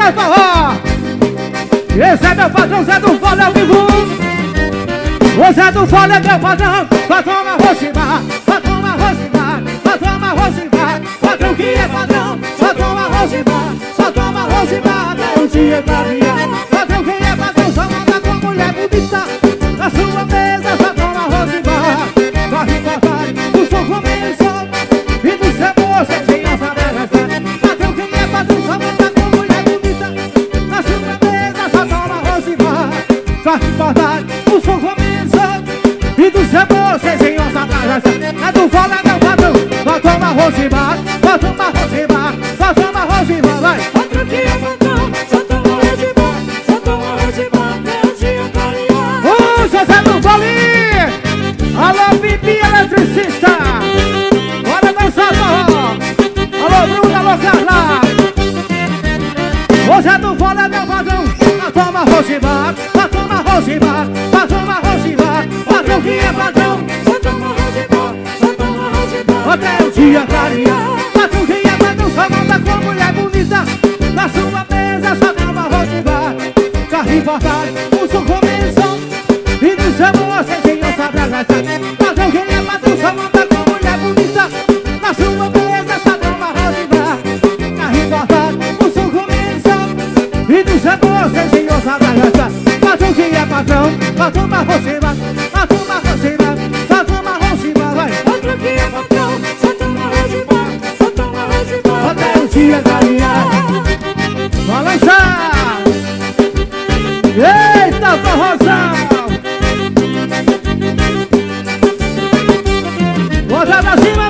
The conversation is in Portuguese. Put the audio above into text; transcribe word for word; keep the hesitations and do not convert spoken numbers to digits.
Zé Forró. Esse é meu patrão, Zé do Fole ao vivo. O Zé do Fole é meu patrão. Patrão arroz e bar, patrão arroz e bar, patrão arroz e bar. Patrão que é padrão, só toma arroz e bar, só toma arroz e bar até o dia clarear. Patrão que é padrão, só manda com mulher bonita. Na sua mesa só toma arroz e bar. Corre, corre, o som começou e do seu moço é sem essa desgraçada. Patrão que é padrão, só manda com mulher bonita. Na sua mesa só toma arroz e bar. Corre, corre, o som começou e do seu moço é sem essa desgraçada. É do Fole é meu patrão, só toma arroz e bar, só toma arroz e bar, só toma arroz e bar, vai. Patrão que é patrão, só toma arroz e bar, só toma arroz e bar até o dia clarear. Ô, José do Fole! Alô, Bibi eletricista! Bora dançar, forró! Alô, Bruno, alô, Carla! O Zé do Fole é meu patrão, só toma arroz e bar, só toma arroz e bar, só toma arroz e bar. Patrão que é patrão, Só toma arroz e bar, só toma arroz e bar até o dia clarear. Patrão que é patrão, só manda com mulher bonita. Na sua mesa só toma arroz e bar. Carro importado, o som começou e no seu moço é senhor sabe agradar. Patrão que é patrão, só manda com mulher bonita. Na sua mesa só toma arroz e bar. Carro importado, o som começou e no seu moço é senhor sabe agradar. Patrão que é patrão, só toma arroz e bar, só toma arroz e bar, só toma arroz e bar, vai. Patrão que é patrão, só toma arroz e bar, só toma arroz e bar Até o dia clarear. Balançar! Eita, forrozão! Bota pra cima!